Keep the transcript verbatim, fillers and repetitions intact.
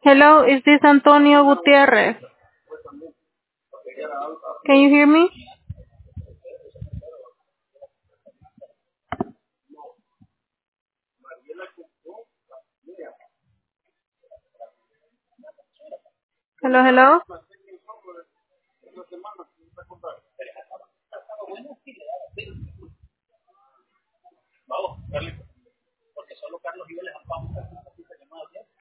Hello, is this Antonio Gutierrez? Can you hear me? Hello, hello.